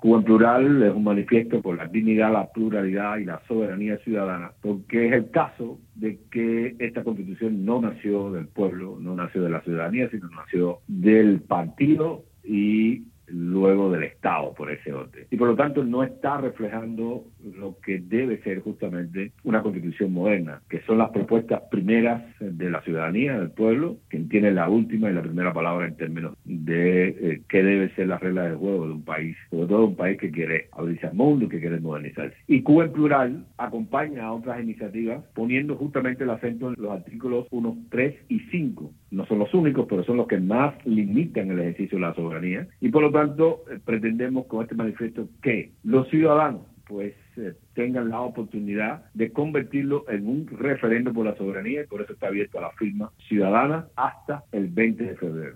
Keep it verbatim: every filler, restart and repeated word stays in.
Cuba en Plural es un manifiesto por la dignidad, la pluralidad y la soberanía ciudadana, porque es el caso de que esta Constitución no nació del pueblo, no nació de la ciudadanía, sino nació del partido y luego del Estado, por ese orden. Y por lo tanto no está reflejando lo que debe ser justamente una Constitución moderna, que son las propuestas primeras de la ciudadanía, del pueblo, quien tiene la última y la primera palabra en términos de eh, qué debe ser la regla del juego de un país, sobre todo un país que quiere abrirse al mundo y que quiere modernizarse. Y Cuba en Plural acompaña a otras iniciativas poniendo justamente el acento en los artículos uno, tres y cinco. No son los únicos, pero son los que más limitan el ejercicio de la soberanía. Y por lo tanto, eh, pretendemos con este manifiesto que los ciudadanos pues eh, tengan la oportunidad de convertirlo en un referendo por la soberanía, y por eso está abierto a la firma ciudadana hasta el veinte de febrero.